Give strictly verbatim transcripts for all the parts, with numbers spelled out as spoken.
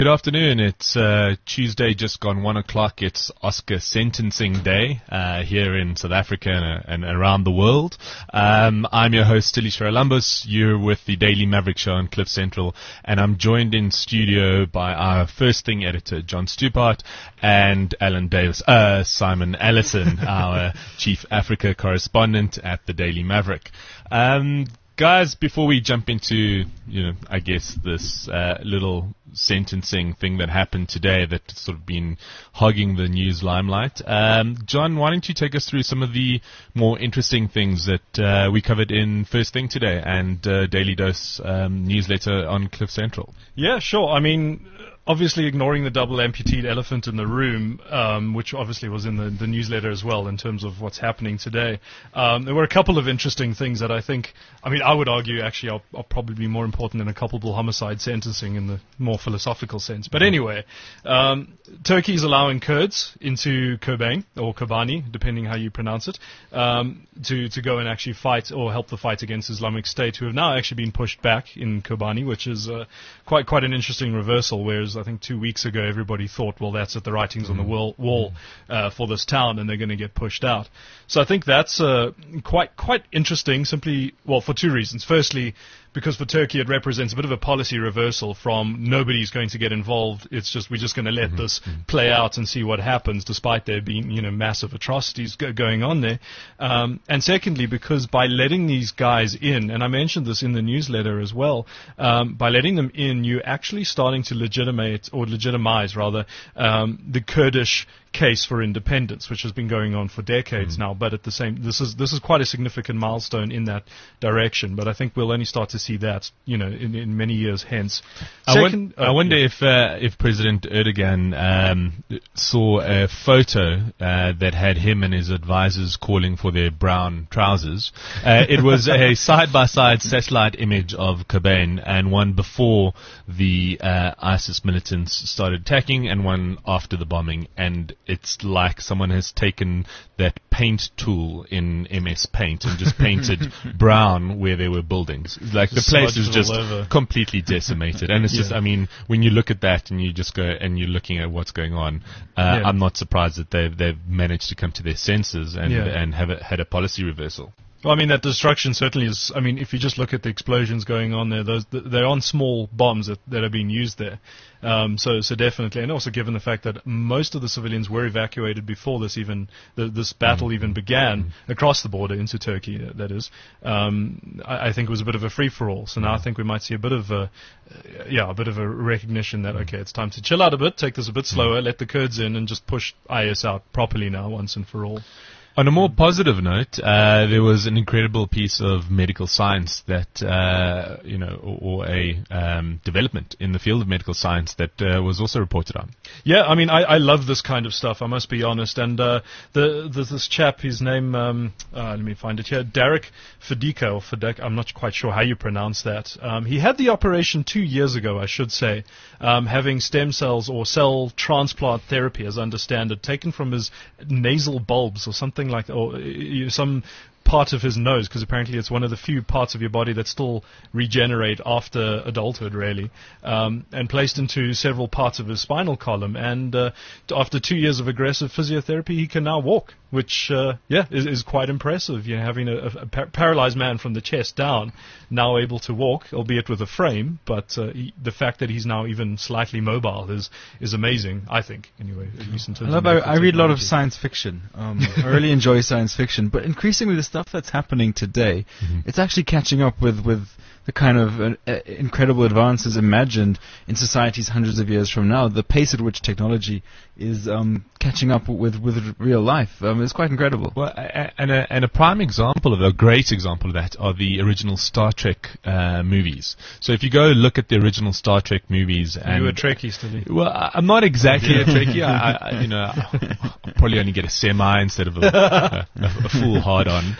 Good afternoon. It's uh, Tuesday, just gone one o'clock. It's Oscar sentencing day uh, here in South Africa and, and around the world. Um, I'm your host, Tilly Sharalambos. You're with the Daily Maverick Show on Cliff Central, and I'm joined in studio by our First Thing editor, John Stupart, and Alan Davis, uh, Simon Allison, our Chief Africa correspondent at the Daily Maverick. Um, Guys, before we jump into, you know, I guess this uh, little sentencing thing that happened today that's sort of been hogging the news limelight, um, John, why don't you take us through some of the more interesting things that uh, we covered in First Thing today and uh, Daily Dose um, newsletter on Cliff Central? Yeah, sure. I mean, obviously ignoring the double amputee elephant in the room, um, which obviously was in the, the newsletter as well in terms of what's happening today, um, there were a couple of interesting things that I think, I mean, I would argue actually are, are probably be more important than a culpable homicide sentencing in the more philosophical sense. But anyway, um, Turkey is allowing Kurds into Kobane, or Kobani, depending how you pronounce it, um, to, to go and actually fight or help the fight against Islamic State, who have now actually been pushed back in Kobani, which is uh, quite quite an interesting reversal, whereas I think two weeks ago everybody thought, well, that's at the writings mm-hmm. on the wall, wall uh, for this town, and they're going to get pushed out. So I think that's uh, quite quite interesting, simply, well, for two reasons. Firstly, because for Turkey it represents a bit of a policy reversal from nobody's going to get involved. It's just we're just going to let mm-hmm. this play out and see what happens, despite there being, you know, massive atrocities go- going on there. Um, and secondly, because by letting these guys in, and I mentioned this in the newsletter as well, um, by letting them in, you're actually starting to legitimate or legitimize rather um, the Kurdish case for independence, which has been going on for decades mm-hmm. now. But at the same, this is this is quite a significant milestone in that direction. But I think we'll only start to see that, you know, in, in many years hence. I, Second, won- uh, I wonder yeah. if uh, if President Erdogan um, saw a photo uh, that had him and his advisors calling for their brown trousers. Uh, it was a side-by-side satellite image of Kobane, and one before the uh, ISIS militants started attacking, and one after the bombing. And it's like someone has taken that paint tool in M S Paint and just painted brown where there were buildings. Like just the place is just completely decimated. And it's yeah. just, I mean, when you look at that and you just go and you're looking at what's going on, uh, yeah. I'm not surprised that they've, they've managed to come to their senses and, yeah. and have a, had a policy reversal. Well, I mean, that destruction certainly is, I mean, if you just look at the explosions going on there, those, they're on small bombs that, that are being used there. Um, so, so definitely, and also given the fact that most of the civilians were evacuated before this even, the, this battle mm-hmm. even began mm-hmm. across the border into Turkey, that is, um, I, I think it was a bit of a free-for-all. So now I think we might see a bit of a, uh, yeah, a bit of a recognition that, okay, it's time to chill out a bit, take this a bit slower, mm-hmm. let the Kurds in, and just push I S out properly now, once and for all. On a more positive note, uh, there was an incredible piece of medical science that, uh, you know, or, or a um, development in the field of medical science that uh, was also reported on. Yeah, I mean, I, I love this kind of stuff, I must be honest. And uh, the, the this chap, his name, um, uh, let me find it here, Derek Fedeka, or Fedek, I'm not quite sure how you pronounce that. Um, he had the operation two years ago, I should say, um, having stem cells or cell transplant therapy, as I understand it, taken from his nasal bulbs or something like that, or you know, some part of his nose, because apparently it's one of the few parts of your body that still regenerate after adulthood, really, um, and placed into several parts of his spinal column. And uh, after two years of aggressive physiotherapy, he can now walk, which, uh, yeah, is, is quite impressive. You know, having a, a par- paralyzed man from the chest down, now able to walk, albeit with a frame, but uh, he, the fact that he's now even slightly mobile is is amazing, I think, anyway, at least in terms I love of I, I read a lot of science fiction. Um, I really enjoy science fiction, but increasingly the stuff that's happening today, mm-hmm. it's actually catching up with, with the kind of uh, uh, incredible advances imagined in societies hundreds of years from now. The pace at which technology is um, catching up with, with real life um, is quite incredible. Well, a, and, a, and a prime example of a great example of that are the original Star Trek uh, movies. So if you go look at the original Star Trek movies, and you were Trekkie, still. Well, I'm not exactly a Trekkie. I, I, you know, I'll probably only get a semi instead of a, a, a full hard-on.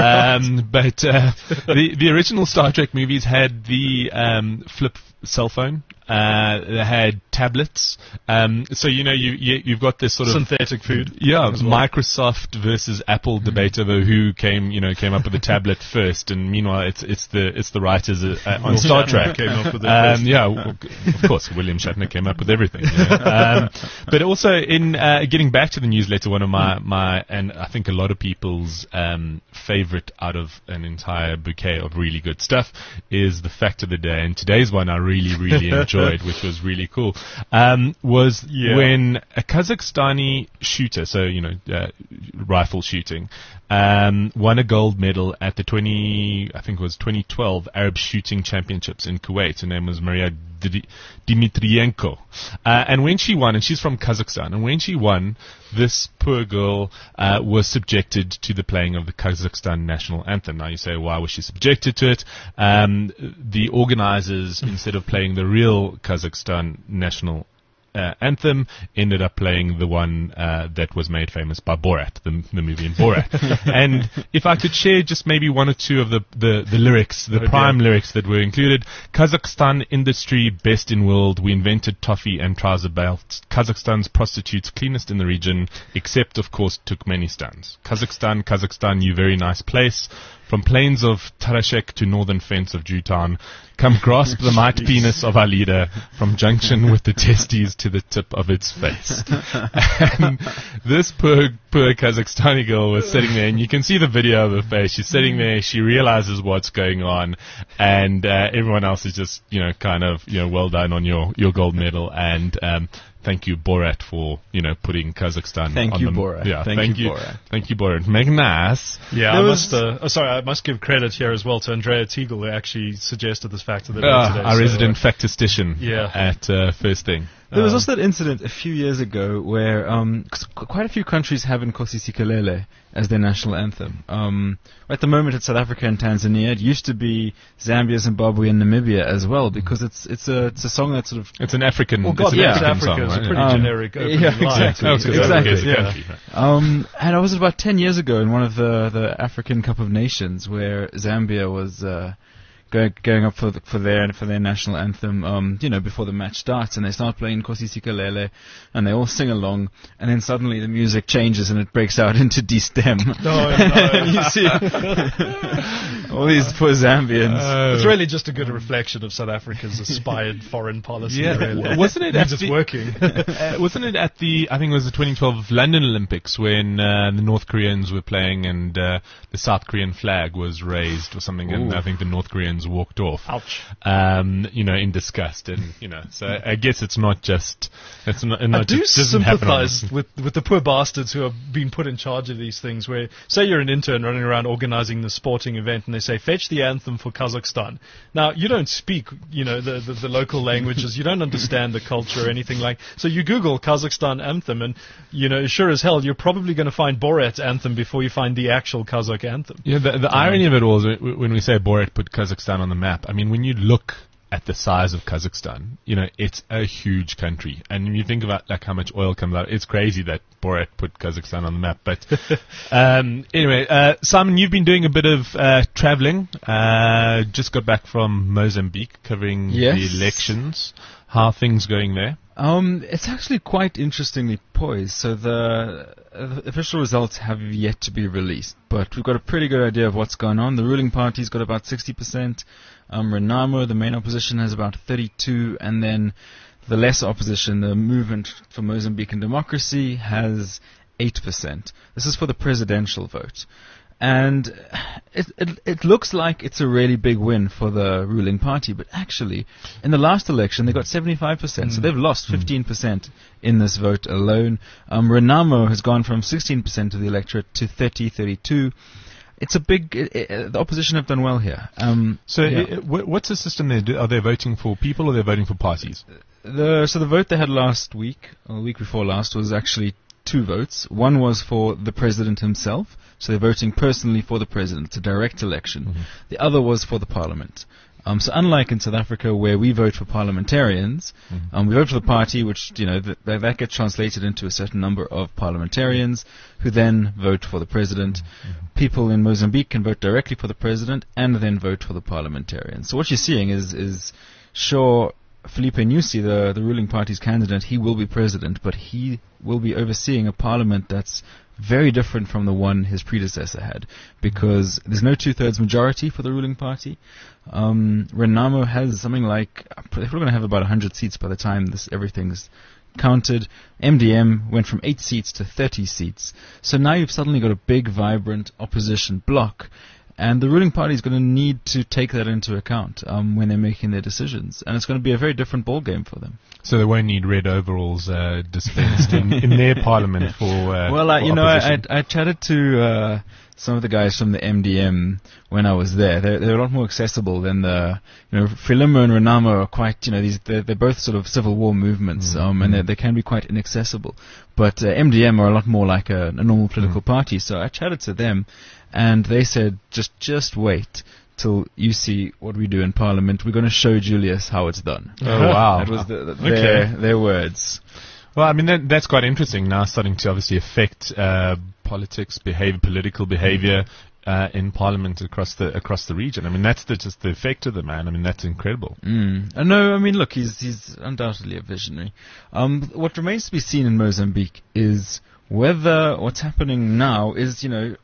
Um, but uh, the the original Star Trek movies had the um, flip cell phone Uh, they had tablets. Um, so you know you, you you've got this sort of synthetic food. Yeah, as well. Microsoft versus Apple debate over who came you know came up with the tablet first, and meanwhile it's it's the it's the writers uh, on Star Trek came up with it um, first. yeah, w- of course William Shatner came up with everything. You know? um, but also in uh, getting back to the newsletter, one of my my and I think a lot of people's um, favorite out of an entire bouquet of really good stuff is the fact of the day, and today's one I really really enjoyed, which was really cool. Um, was Yeah. when a Kazakhstani shooter, so you know, uh, rifle shooting, um, won a gold medal at the twenty, I think it was twenty twelve Arab Shooting Championships in Kuwait. Her name was Maria D- Dmitrienko, uh, and when she won, and she's from Kazakhstan, and when she won, this poor girl uh, was subjected to the playing of the Kazakhstan national anthem. Now you say, why was she subjected to it? Um, the organizers, instead of playing the real Kazakhstan national Uh, anthem, ended up playing the one uh, that was made famous by Borat, the, the movie in Borat. And if I could share just maybe one or two of the, the, the lyrics, the Oh, prime dear. lyrics that were included. Kazakhstan industry best in world. We invented toffee and trouser belts. Kazakhstan's prostitutes cleanest in the region, except of course Turkmenistan's. Kazakhstan, Kazakhstan, you very nice place. From plains of Tarashek to northern fence of Jutan, come grasp the might penis of our leader, from junction with the testes to the tip of its face. And this poor, poor Kazakhstani girl was sitting there, and you can see the video of her face. She's sitting there, she realizes what's going on, and uh, everyone else is just, you know, kind of, you know, well done on your, your gold medal, and um, thank you, Borat, for, you know, putting Kazakhstan Thank on you, the Borat. Yeah, Thank thank, you, you, Borat. Thank you, Borat. Magnus. Yeah, There I was- must. Uh, oh, sorry, I must give credit here as well to Andrea Teagle, who actually suggested this fact of the day Uh, today. our so, resident uh, factostician Yeah. at uh, First Thing. There was Um, also that incident a few years ago where um, 'cause qu- quite a few countries have Nkosi Sikelel as their national anthem. Um, at the moment, it's South Africa and Tanzania. It used to be Zambia, Zimbabwe, and Namibia as well, because it's it's a it's a song that sort of It's an African. Well, it's God an bless African Africa song, is a right? pretty Um, generic opening yeah, line. exactly. Oh, 'cause Exactly, Africa is a yeah. country, right? Um, and I was about ten years ago in one of the, the African Cup of Nations where Zambia was uh, going going up for the, for their for their national anthem. Um, you know, before the match starts, and they start playing Nkosi Sikelel, and they all sing along, and then suddenly the music changes and it breaks out into D-Stem. No, and you no. see all these poor Zambians. Uh, It's really just a good reflection of South Africa's aspired foreign policy. Yeah, really. w- wasn't it Means at it's the- working? uh, wasn't it at the, I think it was the twenty twelve London Olympics when uh, the North Koreans were playing and uh, the South Korean flag was raised or something, and Ooh. I think the North Koreans walked off. Ouch. Um, you know, in disgust, and you know, so I guess it's not just it's not. I not do just, doesn't happen on- sympathise with, with the poor bastards who have been put in charge of these things, where, say you're an intern running around organising the sporting event and they say, fetch the anthem for Kazakhstan. Now, you don't speak, you know, the, the, the local languages, you don't understand the culture or anything like, so you Google Kazakhstan anthem and, you know, sure as hell, you're probably going to find Borat's anthem before you find the actual Kazakh anthem. Yeah, the, the irony of it all is when when we say Borat put Kazakhstan on the map, I mean, when you look at the size of Kazakhstan, you know, it's a huge country. And when you think about like how much oil comes out, it's crazy that Borat put Kazakhstan on the map. But um, anyway, uh, Simon, you've been doing a bit of uh, traveling. Uh, just got back from Mozambique covering Yes. the elections. How are things going there? Um, it's actually quite interestingly poised. So the, uh, the official results have yet to be released, but we've got a pretty good idea of what's going on. The ruling party's got about sixty percent. Um, Renamo, the main opposition, has about thirty-two, and then the lesser opposition, the Movement for Mozambican Democracy, has eight percent. This is for the presidential vote. And it, it it looks like it's a really big win for the ruling party, but actually, in the last election, they got seventy-five percent, so they've lost fifteen percent in this vote alone. Um, Renamo has gone from sixteen percent of the electorate to thirty, thirty-two. It's a big, it, it, the opposition have done well here. Um, So yeah. i- i- wh- what's the system they do? Are they voting for people or they're voting for parties? The, so the vote they had last week, or the week before last, was actually two votes. One was for the president himself, so they're voting personally for the president. It's a direct election. Mm-hmm. The other was for the parliament. Um, so unlike in South Africa where we vote for parliamentarians, Mm-hmm. um, we vote for the party, which, you know, th- th- that gets translated into a certain number of parliamentarians who then vote for the president. Mm-hmm. People in Mozambique can vote directly for the president and then vote for the parliamentarians. So what you're seeing is, is sure, Filipe Nyusi, the, the ruling party's candidate, he will be president, but he will be overseeing a parliament that's very different from the one his predecessor had, because there's no two-thirds majority for the ruling party. Um, Renamo has something like, they're going to have about one hundred seats by the time this everything's counted. M D M went from eight seats to thirty seats. So now you've suddenly got a big, vibrant opposition bloc. And the ruling party is going to need to take that into account um, when they're making their decisions. And it's going to be a very different ballgame for them. So they won't need red overalls uh, dispensed in, in their parliament for uh, Well, uh, for you know, I, opposition. I, I chatted to uh, some of the guys from the M D M when I was there. They're, they're a lot more accessible than the, you know, Frelimo and Renamo are quite, you know, these they're, they're both sort of civil war movements, Mm. um, and they can be quite inaccessible. But uh, M D M are a lot more like a, a normal political Mm. party. So I chatted to them, and they said, just just wait till you see what we do in Parliament. We're going to show Julius how it's done. Oh, wow. That was the, the, Okay. their, their words. Well, I mean, that, that's quite interesting now, starting to obviously affect uh, politics, behavior, political behavior uh, in Parliament across the across the region. I mean, that's the, just the effect of the man. I mean, that's incredible. Mm. Uh, no, I mean, look, he's he's undoubtedly a visionary. Um, what remains to be seen in Mozambique is whether what's happening now is, you know,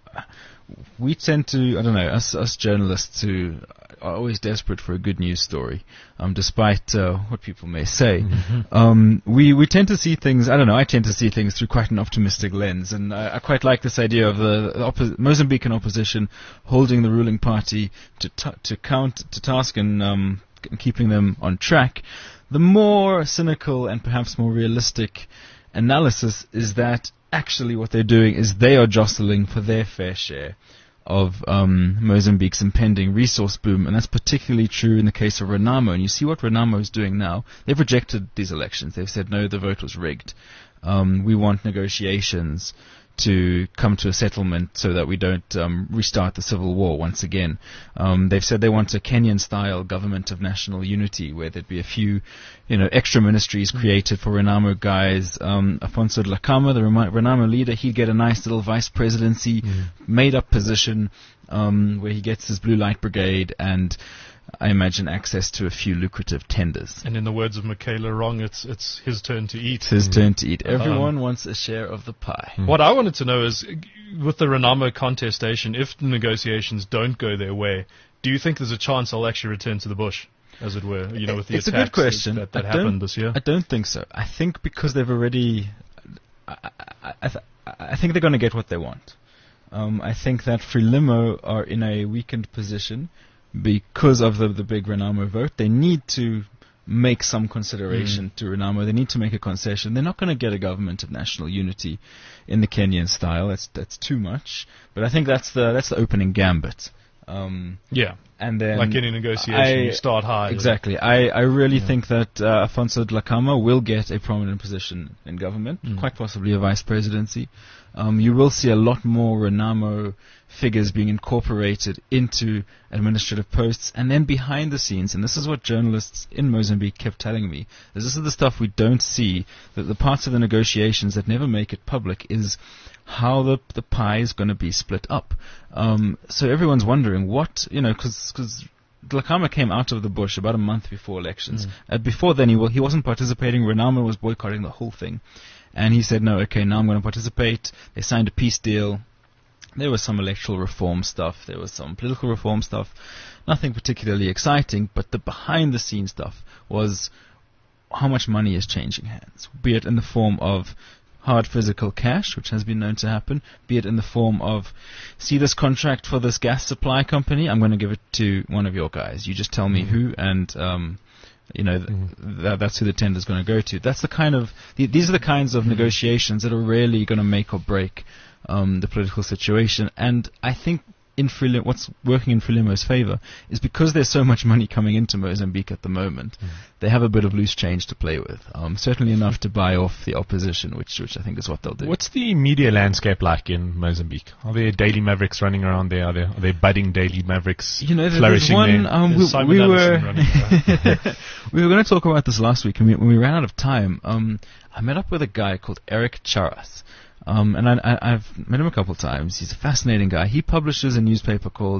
we tend to, I don't know, us us journalists who are always desperate for a good news story, um, despite uh, what people may say. Mm-hmm. Um, we we tend to see things. I don't know. I tend to see things through quite an optimistic lens, and I, I quite like this idea of the, the oppo- Mozambican opposition holding the ruling party to t- to count to task and um, c- keeping them on track. The more cynical and perhaps more realistic analysis is that actually what they're doing is they are jostling for their fair share of um, Mozambique's impending resource boom, and that's particularly true in the case of Renamo. And you see what Renamo is doing now. They've rejected these elections. They've said, no, the vote was rigged. Um, we want negotiations to come to a settlement so that we don't um, restart the civil war once again. Um, they've said they want a Kenyan-style government of national unity where there'd be a few, you know, extra ministries created for Renamo guys. Um, Afonso Dhlakama, the Rema- Renamo leader, he'd get a nice little vice presidency, made-up position um, where he gets his blue light brigade and I imagine access to a few lucrative tenders. And in the words of Michaela Wrong, it's it's his turn to eat. It's his turn to eat. Everyone wants a share of the pie. What I wanted to know is, uh, with the Renamo contestation, if the negotiations don't go their way, do you think there's a chance I'll actually return to the bush, as it were? You know, with the It's a attacks good question. that, that I don't- happened this year. I don't think so. I think because they've already, I, I, I, th- I think they're going to get what they want. Um, I think that Frelimo are in a weakened position because of the the big Renamo vote. They need to make some consideration to Renamo. They need to make a concession. They're not going to get a government of national unity in the Kenyan style. That's that's too much. But I think that's the that's the opening gambit. Um, Yeah, and then like any negotiation, I- you start high. Exactly. I, I really think that uh, Afonso Dhlakama will get a prominent position in government, quite possibly a vice presidency. Um, you will see a lot more Renamo figures being incorporated into administrative posts, and then behind the scenes, and this is what journalists in Mozambique kept telling me, is this is the stuff we don't see, that the parts of the negotiations that never make it public is how the the pie is going to be split up. Um, so everyone's wondering what, you know, because Dhlakama came out of the bush about a month before elections. Uh, before then, he, wa- he wasn't participating. Renamo was boycotting the whole thing. And he said, no, okay, now I'm going to participate. They signed a peace deal. There was some electoral reform stuff. There was some political reform stuff. Nothing particularly exciting, but the behind-the-scenes stuff was how much money is changing hands, be it in the form of hard physical cash, which has been known to happen, be it in the form of, see this contract for this gas supply company, I'm going to give it to one of your guys. You just tell me who, and um, you know th- th- that's who the tender's going to go to. That's the kind of th- these are the kinds of negotiations that are really going to make or break um, the political situation. And I think in Frelimo, what's working in Frelimo's favor is because there's so much money coming into Mozambique at the moment, mm. they have a bit of loose change to play with. Um, certainly enough to buy off the opposition, which which I think is what they'll do. What's the media landscape like in Mozambique? Are there Daily Mavericks running around there? Are there, are there budding Daily Mavericks you know, there- flourishing there's one, there? um, we, There's Simon we Allison were running around. we were going to talk about this last week, and we, when we ran out of time, um, I met up with a guy called Eric Charas. Um, and I, I, I've met him a couple of times. He's a fascinating guy. He publishes a newspaper called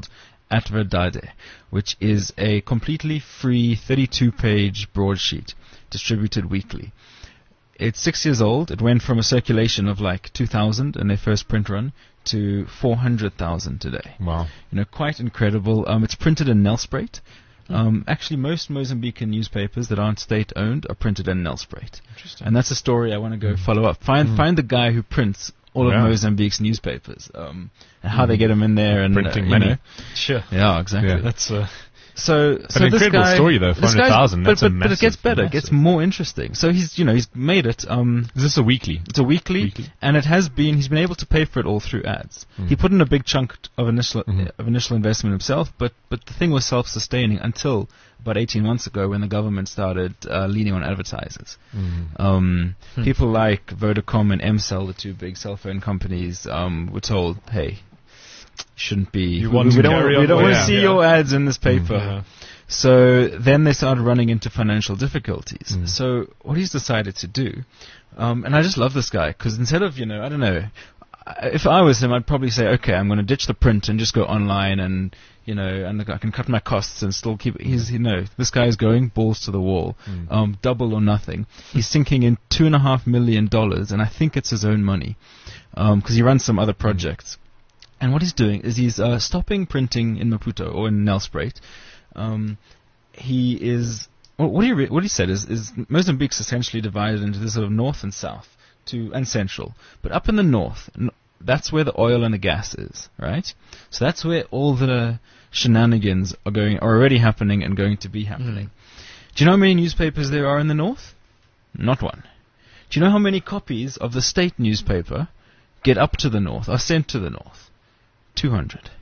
Atverdade, which is a completely free thirty-two page broadsheet distributed weekly. It's six years old. It went from a circulation of like two thousand in their first print run to four hundred thousand today. Wow. You know, quite incredible. Um, it's printed in Nelspruit. Um, actually, most Mozambican newspapers that aren't state-owned are printed in Nelspruit. Interesting. And that's a story I want to go follow up. Find Mm. find the guy who prints all Yeah. of Mozambique's newspapers, um, and how they get them in there and Printing uh, you money. know. Sure. Yeah, exactly. Yeah. That's uh, So, But so an this incredible guy, story, though, this four hundred thousand, guy's- that's but, a but, but it gets massive, better. It gets massive. more interesting. So he's, you know, he's made it. Um, Is this a weekly? it's a weekly, Weekly. and it has been. He's been able to pay for it all through ads. Mm. He put in a big chunk t- of initial Mhm. of initial investment himself, but but the thing was self-sustaining until about eighteen months ago when the government started uh, leaning on advertisers. Mm. Um, Hmm. People like Vodacom and M-Cell, the two big cell phone companies, um, were told, "Hey, you shouldn't be. You we, want we to don't, carry we on don't with want to it." see Yeah. your ads in this paper." yeah. So then they started running into financial difficulties. Mm. So what he's decided to do, um, and I just love this guy because instead of, you know, I don't know, I- if I was him, I'd probably say, okay, I'm going to ditch the print and just go online and, you know, and I can cut my costs and still keep. He's, you know, this guy is going balls to the wall, Mm. um, double or nothing. He's sinking in two and a half million dollars, and I think it's his own money because he runs some other projects. And what he's doing is he's uh, stopping printing in Maputo or in Nelspruit. Um, he is well, what he re- what he said is, is Mozambique's essentially divided into this sort of north and south to and central. But up in the north, n- that's where the oil and the gas is, right? So that's where all the shenanigans are going are already happening and going to be happening. Do you know how many newspapers there are in the north? Not one. Do you know how many copies of the state newspaper get up to the north, are sent to the north? two hundred.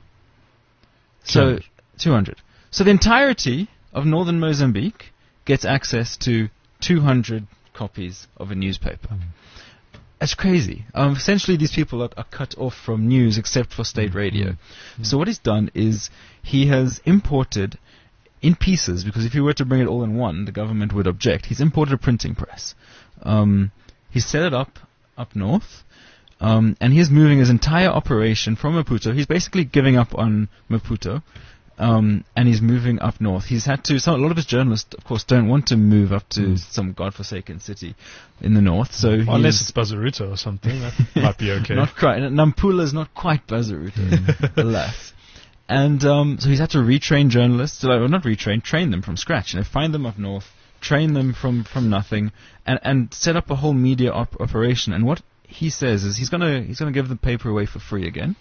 So, two hundred. So the entirety of northern Mozambique gets access to two hundred copies of a newspaper. That's crazy. Um, essentially, these people are, are cut off from news except for state radio. So what he's done is he has imported in pieces, because if he were to bring it all in one, the government would object. He's imported a printing press. Um, he set it up up north. Um, and he's moving his entire operation from Maputo. He's basically giving up on Maputo, um, and he's moving up north. He's had to. So a lot of his journalists, of course, don't want to move up to Mm. some godforsaken city in the north. So Well, unless he's it's Bazaruta or something, that might be okay. not quite. Nampula is not quite Bazaruta, alas. And um, so he's had to retrain journalists, like, well, not retrain, train them from scratch. You know, find them up north, train them from, from nothing, and and set up a whole media op- operation. And what he says is he's gonna he's gonna give the paper away for free again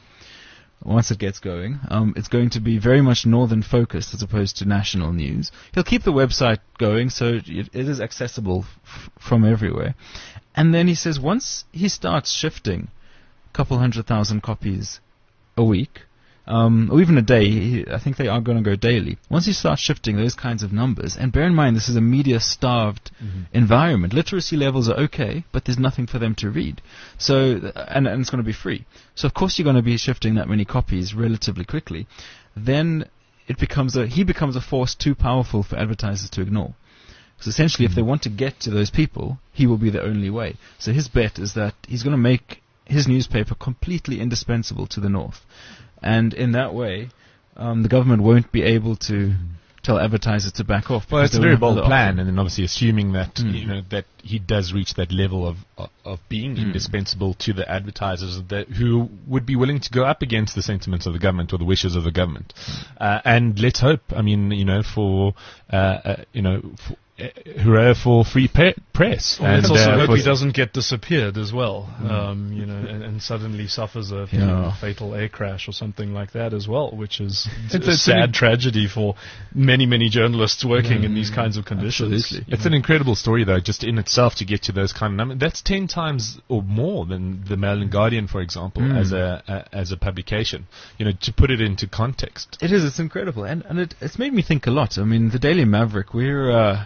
once it gets going. Um, it's going to be very much northern focused as opposed to national news. He'll keep the website going so it, it is accessible f- from everywhere. And then he says once he starts shifting a couple hundred thousand copies a week, um, or even a day, he, I think they are going to go daily. Once you start shifting those kinds of numbers, and bear in mind this is a media-starved Mm-hmm. environment. Literacy levels are okay, but there's nothing for them to read. So, th- and, and it's going to be free. So of course you're going to be shifting that many copies relatively quickly. Then it becomes a he becomes a force too powerful for advertisers to ignore. Because essentially, if they want to get to those people, he will be the only way. So his bet is that he's going to make his newspaper completely indispensable to the north. And in that way, um, the government won't be able to tell advertisers to back off. Well, because it's a they very won't have bold the plan, option. and then obviously assuming that Mm. you know that he does reach that level of of, of being Mm. indispensable to the advertisers that who would be willing to go up against the sentiments of the government or the wishes of the government. Uh, and let's hope. I mean, you know, for uh, uh, you know. For, uh, hurrah for free pe- press. Well, let's And, also uh, hope for- he doesn't get disappeared as well, um, you know, and, and suddenly suffers a you know, Yeah. fatal air crash or something like that as well, which is It's a a sad silly- tragedy for many, many journalists working in these kinds of conditions. Absolutely. It's an incredible story, though, just in itself to get to those kind of numbers. That's ten times or more than the Mail and Guardian, for example, Mm. as a, a as a publication. You know, to put it into context. It is. It's incredible, and and it, it's made me think a lot. I mean, the Daily Maverick, we're uh,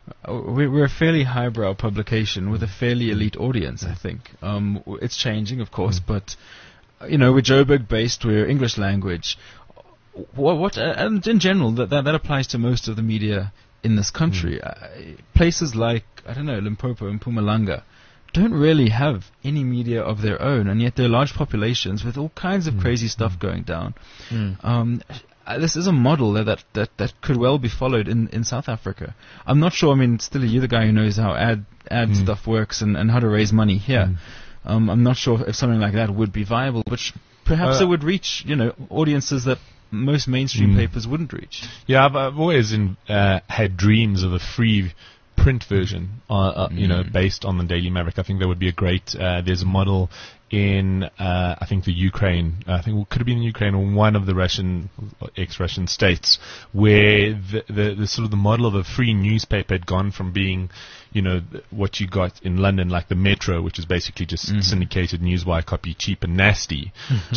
we're we're a fairly highbrow publication with a fairly elite audience. I think um, w- it's changing, of course, but uh, you know, we're Joburg based. We're English language. What, what uh, and in general, that, that that applies to most of the media in this country. Uh, places like I don't know Limpopo and Mpumalanga don't really have any media of their own, and yet they're large populations with all kinds of crazy stuff going down. Mm. Um, uh, this is a model that, that, that, that could well be followed in, in South Africa. I'm not sure. I mean, still, you're the guy who knows how ad ad Mm. stuff works and, and how to raise money here. Mm. Um, I'm not sure if something like that would be viable, which perhaps Uh, it would reach, you know, audiences that most mainstream Mm. papers wouldn't reach. Yeah, I've, I've always in, uh, had dreams of a free print version, uh, uh, you know, Mm. based on the Daily Maverick. I think that would be a great. Uh, there's a model in, uh, I think the Ukraine. I think it could have been Ukraine or one of the Russian, ex-Russian states, where the, the the sort of the model of a free newspaper had gone from being, you know, th- what you got in London, like the Metro, which is basically just Mhm. syndicated newswire copy, cheap and nasty,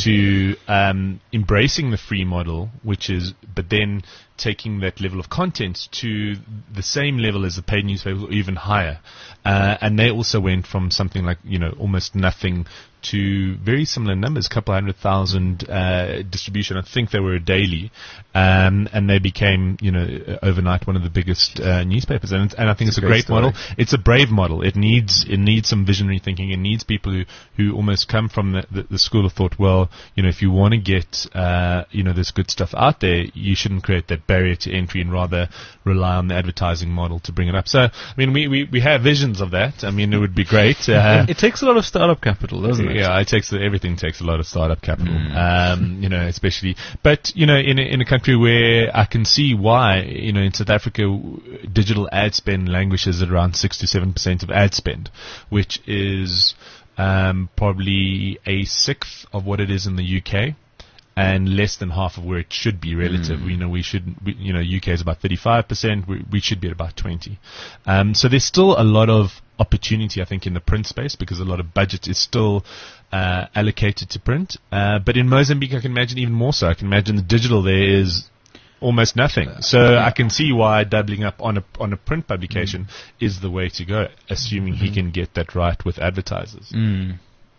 to um, embracing the free model, which is, but then taking that level of content to the same level as the paid newspaper, or even higher. Uh, and they also went from something like, you know, almost nothing to very similar numbers, a couple hundred thousand uh, distribution. I think they were a daily, um, and they became, you know, uh, overnight one of the biggest uh, newspapers. And, and I think it's, It's a a great great model. story. It's a brave model. It needs it needs some visionary thinking. It needs people who, who almost come from the, the, the school of thought. Well, you know, if you want to get uh, you know this good stuff out there, you shouldn't create that barrier to entry and rather rely on the advertising model to bring it up. So, I mean, we, we, we have visions of that. I mean, it would be great. Uh, It takes a lot of startup capital, doesn't it? yeah, it takes everything takes a lot of startup capital. Mm. Um, you know, especially, but you know, in a, in a country where I can see why, you know, in South Africa, w- digital ad spend languishes at around six to seven percent of ad spend, which is um, probably a sixth of what it is in the U K. And less than half of where it should be relative. Mm. You know, we should, we, you know, U K is about thirty-five percent. We, we should be at about twenty. Um, so there's still a lot of opportunity, I think, in the print space because a lot of budget is still uh, allocated to print. Uh, but in Mozambique, I can imagine even more so. I can imagine the digital there is almost nothing. So I can see why doubling up on a on a print publication Mm. is the way to go, assuming he can get that right with advertisers. Mm.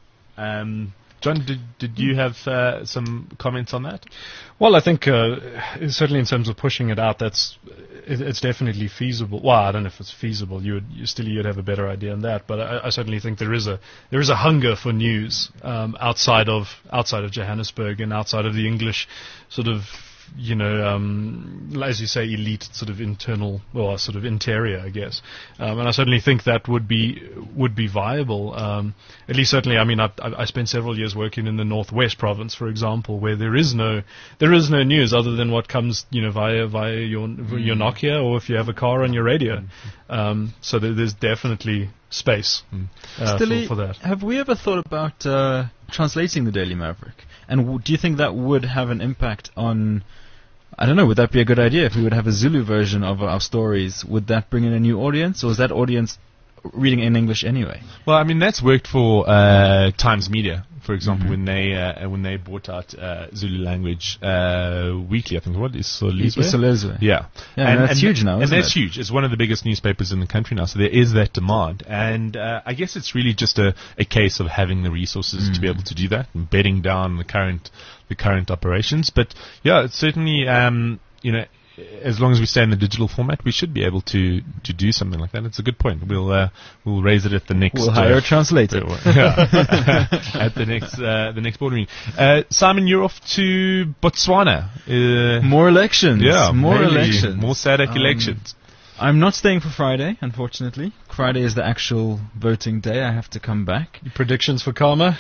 Um, John, did did you have uh, some comments on that? Well, I think uh, certainly in terms of pushing it out, that's it, it's definitely feasible. Well, I don't know if it's feasible. You would you still you'd have a better idea on that, but I, I certainly think there is a there is a hunger for news um, outside of outside of Johannesburg and outside of the English sort of. You know, um, as you say, elite sort of internal or sort of interior, I guess. Um, and I certainly think that would be would be viable. Um, at least, certainly, I mean, I, I spent several years working in the Northwest Province, for example, where there is no there is no news other than what comes, you know, via via your Mm. your Nokia or if you have a car on your radio. Um, so there, there's definitely space Mm. uh, Stilly, for, for that. have we ever thought about uh, translating the Daily Maverick? And w- do you think that would have an impact on... I don't know, would that be a good idea if we would have a Zulu version of our stories? Would that bring in a new audience, or is that audience reading in English anyway? Well, I mean, that's worked for uh, Times Media, for example, Mhm. when they uh, when they brought out uh, Zulu language uh, weekly. I think what is Solizwe? Isolezwe. Yeah, Yeah, no, that's huge now, and isn't that's it? huge. It's one of the biggest newspapers in the country now, so there is that demand. And uh, I guess it's really just a, a case of having the resources to be Mm. able to do that and bedding down the current the current operations. But yeah, it's certainly um, you know. As long as we stay in the digital format, we should be able to, to do something like that. It's a good point. We'll uh, we'll raise it at the next. We'll hire uh, a translator. yeah. At the next uh, the next board meeting. Uh, Simon, you're off to Botswana. Uh, More elections. yeah, more maybe elections. More S A D C Um, elections. I'm not staying for Friday, unfortunately. Friday is the actual voting day. I have to come back. Predictions for Karma?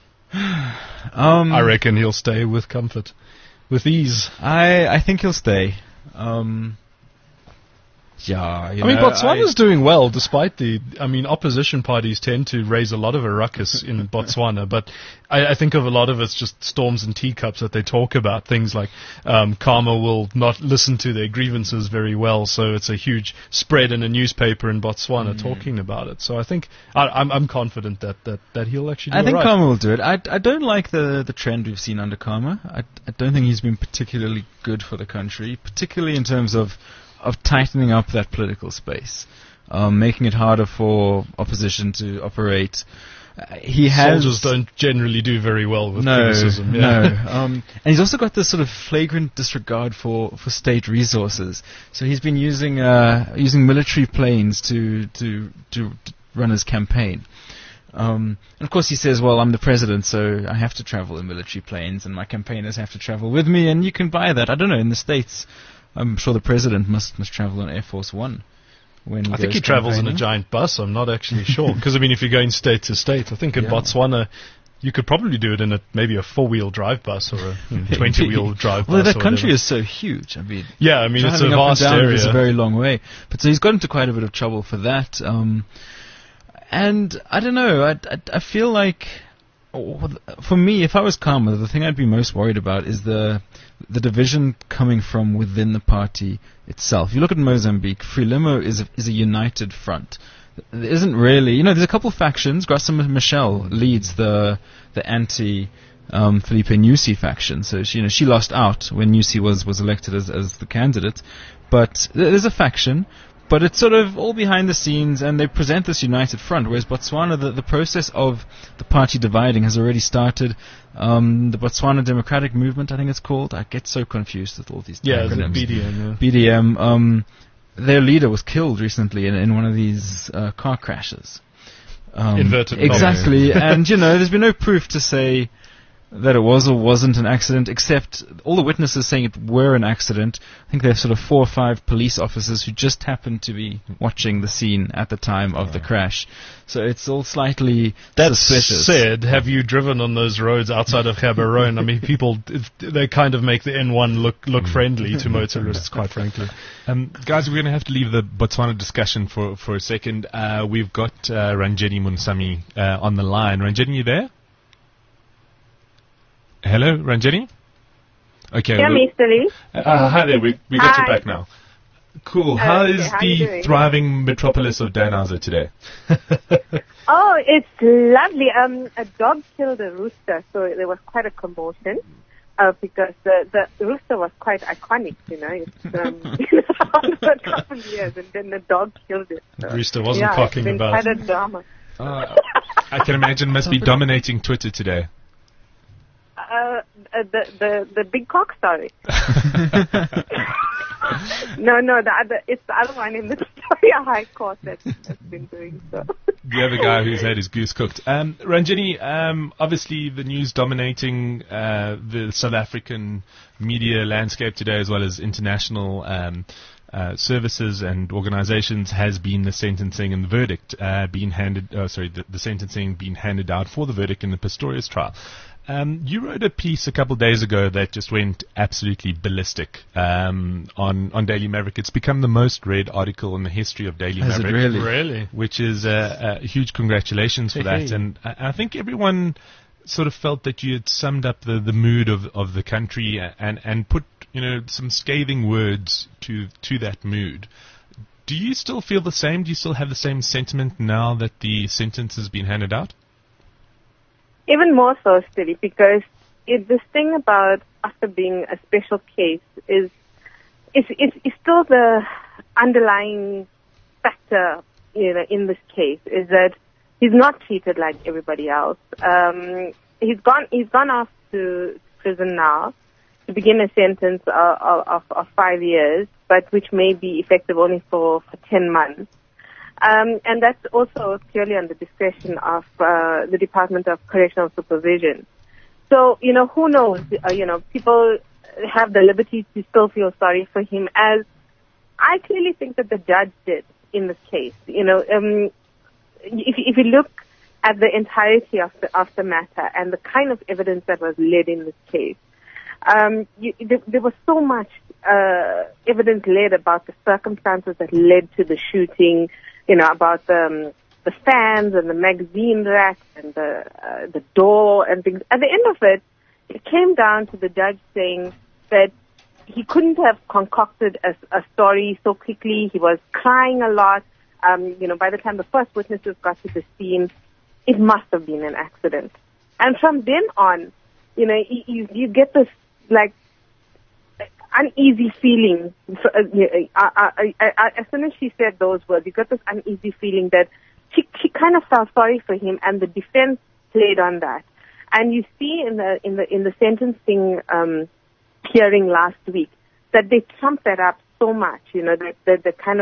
Um, I reckon he'll stay with comfort, with ease. I I think he'll stay. Um, yeah, you I mean, know, Botswana's doing well, despite the. I mean, opposition parties tend to raise a lot of a ruckus in Botswana, but I, I think of a lot of it's just storms and teacups that they talk about. Things like um, Karma will not listen to their grievances very well, so it's a huge spread in a newspaper in Botswana Mm. talking about it. So I think I, I'm, I'm confident that, that, that he'll actually. Do I think all right. Karma will do it. I, I don't like the, the trend we've seen under Karma. I, I don't think he's been particularly good for the country, particularly in terms of of tightening up that political space, um, making it harder for opposition to operate. Uh, he has Soldiers don't generally do very well with no, criticism. Yeah. no. Um, and he's also got this sort of flagrant disregard for, for state resources. So he's been using uh, using military planes to to to, to run his campaign. Um, and of course he says, well, I'm the president, so I have to travel in military planes, and my campaigners have to travel with me, and you can buy that. I don't know, in the States, I'm sure the president must, must travel on Air Force One. When he I think he travels in a giant bus. I'm not actually sure. Because, I mean, if you're going state to state, I think in Yeah. Botswana, you could probably do it in a maybe a four-wheel drive bus or a twenty-wheel drive well, bus. that or country whatever. is so huge. I mean, Yeah, I mean, it's a driving up and vast down area. is a very long way. But so he's got into quite a bit of trouble for that. Um, and I don't know. I, I, I feel like, oh, for me, if I was Khama, the thing I'd be most worried about is the the division coming from within the party itself. You look at Mozambique, Frelimo is a, is a united front. There isn't really, you know, there's a couple of factions. Graça Machel leads the the anti um, Felipe Nyusi faction. So she, you know, she lost out when Nyusi was was elected as as the candidate. But there's a faction. But it's sort of all behind the scenes, and they present this united front. Whereas Botswana, the, the process of the party dividing has already started. Um, the Botswana Democratic Movement, I think it's called. I get so confused with all these Yeah, the acronyms. B D M. Yeah. B D M. Um, their leader was killed recently in, in one of these uh, car crashes. Um, Inverted commas. Exactly, and you know, there's been no proof to say that it was or wasn't an accident, except all the witnesses saying it were an accident. I think there's sort of four or five police officers who just happened to be watching the scene at the time of the crash. So it's all slightly That suspicious. said, have you driven on those roads outside of Gaborone? I mean, people, they kind of make the N one look look friendly to motorists, quite frankly. Um, guys, we're going to have to leave the Botswana discussion for, for a second. Uh, we've got uh, Ranjeni Munsami uh, on the line. Ranjeni, you there? Hello, Ranjeni? Okay. Yeah, well- Mister Lee. Uh, hi there, we, we got you Hi. back now. Cool. How Okay, is how you the doing? thriving metropolis of Danhauser today? Oh, it's lovely. Um, a dog killed a rooster, so there was quite a commotion. Uh, because the, the rooster was quite iconic, you know. It's um, been around for a couple of years, and then the dog killed it. So, Rooster wasn't yeah, cocking it's been about. quite a drama. Uh, I can imagine must be dominating Twitter today. Uh, the the the big cock story. no, no, the other it's the other one in the Victoria High Court that has been doing so. The other guy who's had his goose cooked. Um, Ranjini, um, obviously the news dominating uh, the South African media landscape today, as well as international um, uh, services and organizations, has been the sentencing and the verdict uh, being handed. Uh, sorry, the, the sentencing being handed out for the verdict in the Pistorius trial. Um, you wrote a piece a couple of days ago that just went absolutely ballistic um, on on Daily Maverick. It's become the most read article in the history of Daily Has it Maverick. really? Really? Which is uh, a huge congratulations for Hey, that. hey. And I, I think everyone sort of felt that you had summed up the, the mood of, of the country and, and put, you know, some scathing words to to that mood. Do you still feel the same? Do you still have the same sentiment now that the sentence has been handed out? Even more so, Stevie, because it, this thing about after being a special case is is is, is still the underlying factor, you know, in this case is that he's not treated like everybody else. Um, he's gone he's gone off to prison now to begin a sentence of, of, of five years, but which may be effective only for, for ten months. Um, and that's also purely on the discretion of uh, the Department of Correctional Supervision. So, you know, who knows? Uh, you know, people have the liberty to still feel sorry for him, as I clearly think that the judge did in this case. You know, um, if, if you look at the entirety of the, of the matter and the kind of evidence that was led in this case, um, you, there, there was so much uh, evidence led about the circumstances that led to the shooting, you know, about the, um, the fans and the magazine rack and the uh, the door and things. At the end of it, it came down to the judge saying that he couldn't have concocted a, a story so quickly. He was crying a lot. Um, you know, by the time the first witnesses got to the scene, it must have been an accident. And from then on, you know, you, you, you get this, like, uneasy feeling. So, uh, I, I, I, I, as soon as she said those words, you got this uneasy feeling that she, she kind of felt sorry for him, and the defense played on that. And you see in the in the in the sentencing um, hearing last week that they trumped that up so much. You know, that the, the kind of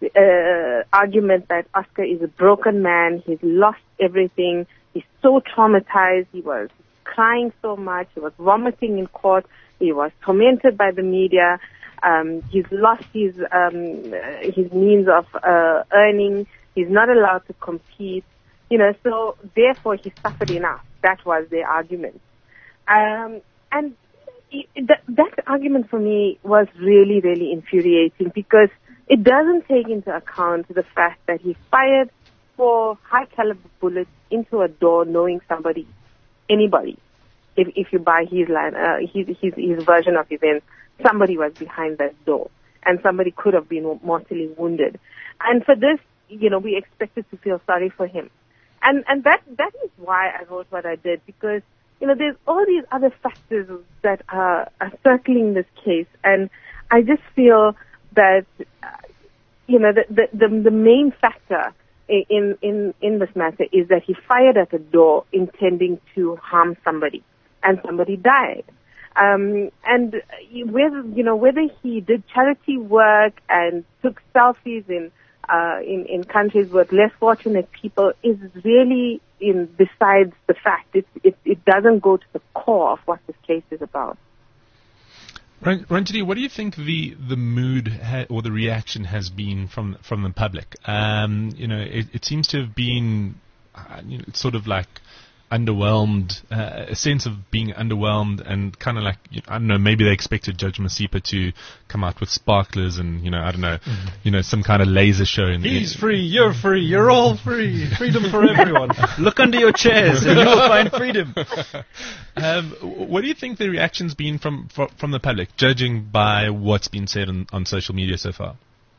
uh, argument that Oscar is a broken man. He's lost everything. He's so traumatized. He was crying so much. He was vomiting in court. He was tormented by the media. Um, he's lost his um, his means of uh, earning. He's not allowed to compete. You know, so therefore he suffered enough. That was their argument. Um, and it, that, that argument for me was really, really infuriating because it doesn't take into account the fact that he fired four high-caliber bullets into a door knowing somebody, anybody, if, if you buy his line, uh, his, his, his version of events, somebody was behind that door and somebody could have been mortally wounded. And for this, you know, we expected to feel sorry for him. And, and that, that is why I wrote what I did because, you know, there's all these other factors that are, are circling this case. And I just feel that, uh, you know, the, the, the, the main factor in, in, in this matter is that he fired at the door intending to harm somebody and somebody died. Um, and whether, you know, whether he did charity work and took selfies in, uh, in, in countries with less fortunate people is really in besides the fact. It, it, it doesn't go to the core of what this case is about. Ranjini, what do you think the the mood ha- or the reaction has been from from the public? Um, you know, it, it seems to have been uh, you know, sort of like underwhelmed, uh, a sense of being underwhelmed, and kind of like you know, I don't know, maybe they expected Judge Masipa to come out with sparklers and you know I don't know, mm-hmm. you know some kind of laser show. In He's free, you're free, you're all free, freedom for everyone. Look under your chairs and you'll find freedom. Um, what do you think the reaction's been from from, from the public, judging by what's been said on, on social media so far?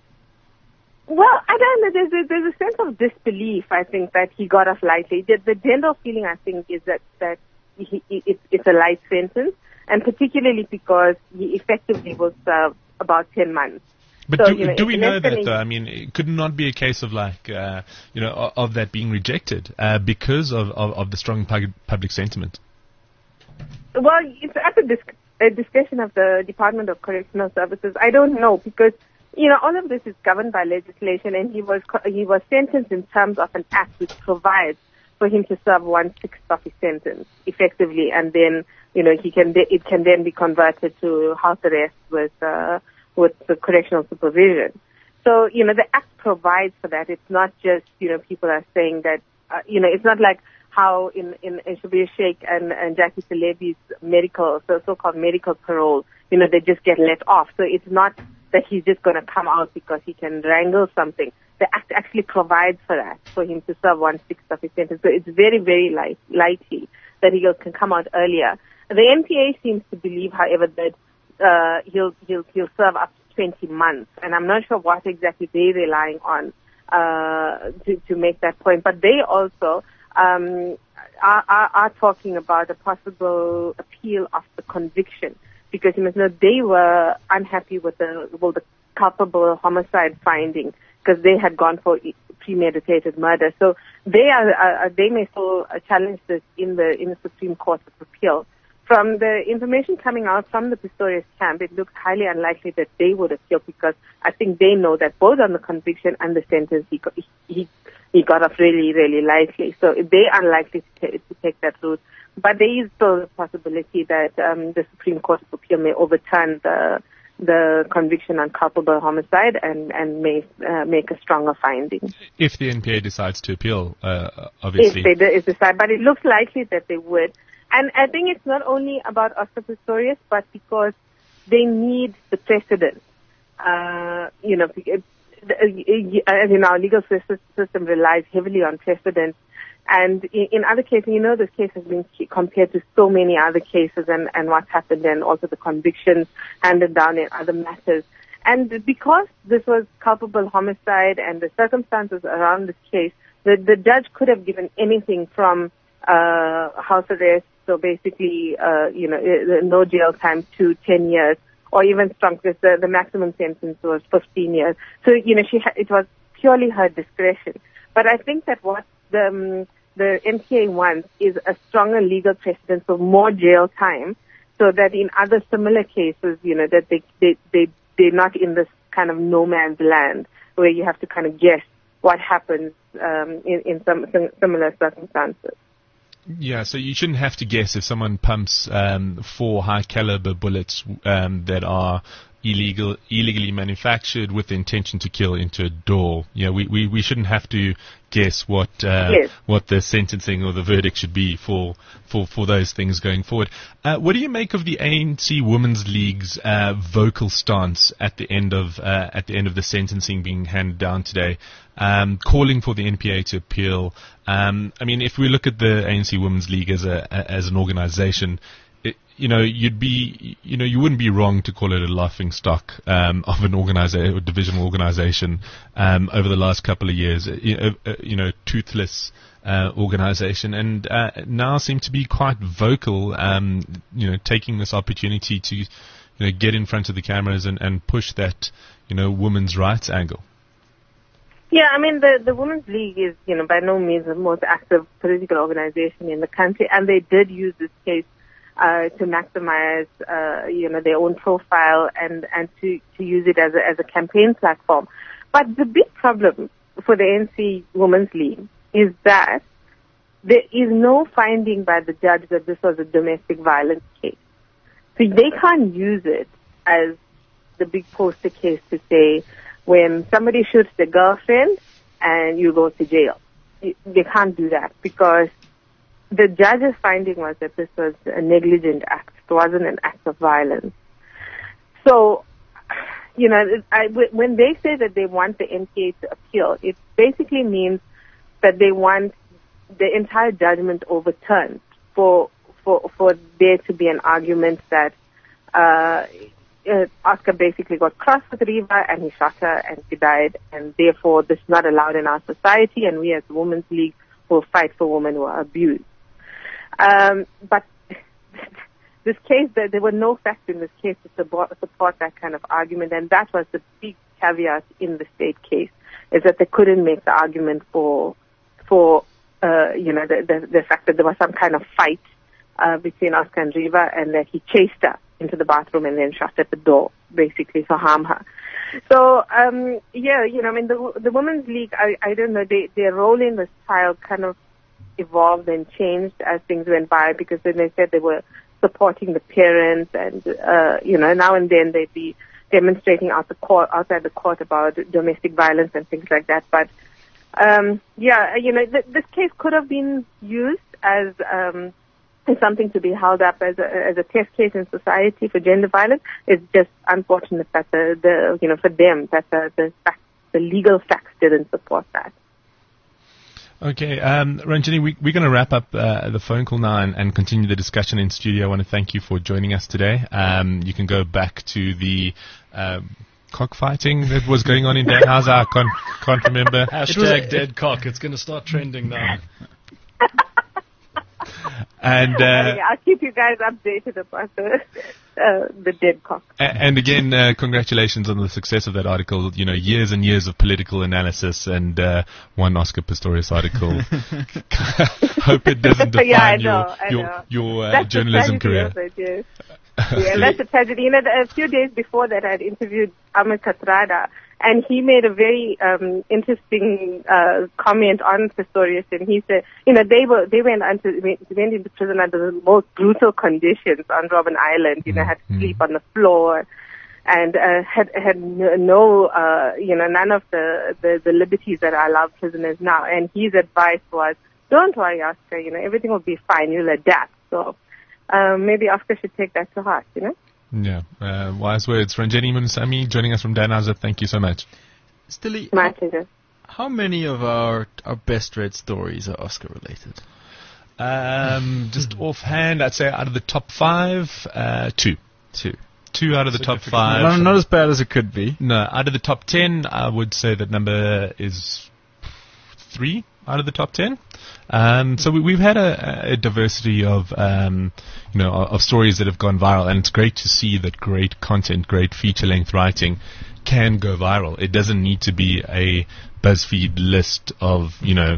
Well, I don't know. There's a, there's a sense of disbelief, I think, that he got off lightly. The, the general feeling, I think, is that, that he, he, it, it's a light sentence, and particularly because he effectively will serve about ten months. But so, do, you know, do we know that, though? I mean, it could not be a case of, like, uh, you know, of, of that being rejected uh, because of, of, of the strong pub- public sentiment? Well, it's at the disc- uh, discretion of the Department of Correctional Services. I don't know, because you know, all of this is governed by legislation, and he was he was sentenced in terms of an act which provides for him to serve one sixth of his sentence effectively, and then you know he can de- it can then be converted to house arrest with uh, with the correctional supervision. So you know the act provides for that. It's not just you know people are saying that uh, you know it's not like how in in, in Shabir Sheikh and, and Jackie Salebi's medical so so-called medical parole, you know they just get let off. So it's not that he's just going to come out because he can wrangle something. The act actually provides for that, for him to serve one-sixth of his sentence. So it's very, very light, likely that he can come out earlier. The N P A seems to believe, however, that uh, he'll, he'll, he'll serve up to twenty months. And I'm not sure what exactly they're relying on uh, to, to make that point. But they also um, are, are, are talking about a possible appeal of the conviction. Because you must know they were unhappy with the well, the culpable homicide finding because they had gone for premeditated murder. So they are uh, they may still challenge this in the in the Supreme Court of Appeal. From the information coming out from the Pistorius camp, it looks highly unlikely that they would appeal because I think they know that both on the conviction and the sentence he got, he he got off really really lightly. So they are unlikely to, t- to take that route. But there is still a possibility that um, the Supreme Court of Appeal may overturn the the conviction on culpable homicide and, and may uh, make a stronger finding. If the N P A decides to appeal, uh, obviously. If they de- decide, but it looks likely that they would. And I think it's not only about Oscar Pistorius, but because they need the precedent. Uh, you know, it, as in our legal system relies heavily on precedent. And in, in other cases, you know, this case has been compared to so many other cases and, and what's happened and also the convictions handed down in other matters. And because this was culpable homicide and the circumstances around this case, the, the judge could have given anything from uh, house arrest, so basically, uh, you know, no jail time to ten years, or even strong, because the, the maximum sentence was fifteen years. So, you know, she ha- it was purely her discretion. But I think that what the um, the N P A wants is a stronger legal precedent for more jail time, so that in other similar cases, you know, that they they they they're not in this kind of no man's land, where you have to kind of guess what happens um, in, in some, some similar circumstances. Yeah, so you shouldn't have to guess if someone pumps um, four high caliber bullets um, that are illegal, illegally manufactured with the intention to kill into a door. Yeah, we, we, we shouldn't have to guess what uh, yes. what the sentencing or the verdict should be for for, for those things going forward. Uh, what do you make of the A N C Women's League's uh, vocal stance at the end of uh, at the end of the sentencing being handed down today, um, calling for the N P A to appeal? Um, I mean, if we look at the A N C Women's League as a as an organization, it, you know, you'd be, you know, you wouldn't be wrong to call it a laughing stock um, of an organization, a divisional organization um, over the last couple of years. You know, uh, you know toothless uh, organization, and uh, now seem to be quite vocal. Um, you know, taking this opportunity to, you know, get in front of the cameras and, and push that, you know, women's rights angle. Yeah, I mean, the, the Women's League is, you know, by no means the most active political organization in the country, and they did use this case uh, to maximize, uh, you know, their own profile and, and to, to use it as a, as a campaign platform. But the big problem for the A N C Women's League is that there is no finding by the judge that this was a domestic violence case. So they can't use it as the big poster case to say, when somebody shoots their girlfriend and you go to jail. They can't do that because the judge's finding was that this was a negligent act. It wasn't an act of violence. So, you know, I, when they say that they want the N P A to appeal, it basically means that they want the entire judgment overturned for for for there to be an argument that uh Uh, Oscar basically got crossed with Riva and he shot her and she died, and therefore this is not allowed in our society, and we as the Women's League will fight for women who are abused. Um, but this case, there were no facts in this case to support, support that kind of argument, and that was the big caveat in the state case, is that they couldn't make the argument for, for uh, you know, the, the, the fact that there was some kind of fight uh, between Oscar and Riva and that he chased her into the bathroom and then shot at the door, basically, to harm her. So, um, yeah, you know, I mean, the, the Women's League, I, I don't know, they, their role in this trial kind of evolved and changed as things went by, because then they said they were supporting the parents and, uh, you know, now and then they'd be demonstrating out the court, outside the court about domestic violence and things like that. But, um, yeah, you know, th- this case could have been used as, um, is something to be held up as a, as a test case in society for gender violence. It's just unfortunate that the, the you know, for them, that the, the, facts, the legal facts didn't support that. Okay, um, Ranjini, we, we're going to wrap up uh, the phone call now and, and continue the discussion in studio. I want to thank you for joining us today. Um, you can go back to the uh, cockfighting that was going on in Danhauser. I can't, can't remember. Hashtag dead cock. It's going to start trending now. And uh, I'll keep you guys updated about the uh, the dead cock. And again, uh, congratulations on the success of that article. You know, years and years of political analysis and uh, one Oscar Pistorius article. Hope it doesn't define yeah, I know, your I know. your, your uh, journalism career. It, yes. Yeah, that's a tragedy. You know, a few days before that, I had interviewed Ahmed Kathrada, and he made a very um, interesting uh, comment on Pistorius, and he said, you know, they were they went into went into prison under the most brutal conditions on Robben Island. You know, had to mm-hmm. sleep on the floor, and uh, had had no, uh, you know, none of the, the the liberties that are allowed prisoners now. And his advice was, don't worry, Oscar. You know, everything will be fine. You'll adapt. So. Um, maybe Oscar should take that to heart, you know? Yeah, uh, wise words. Ranjini Munusamy joining us from Danhauser. Thank you so much. Stilly, my how, pleasure. How many of our our best read stories are Oscar related? Um, just offhand, I'd say out of the top five, uh, two. Two. Two out of the top five. Not, not as bad as it could be. No, out of the top ten, I would say that number is three out of the top ten. Um, so we, we've had a, a diversity of, um, you know, of stories that have gone viral, and it's great to see that great content, great feature-length writing can go viral. It doesn't need to be a BuzzFeed list of, you know,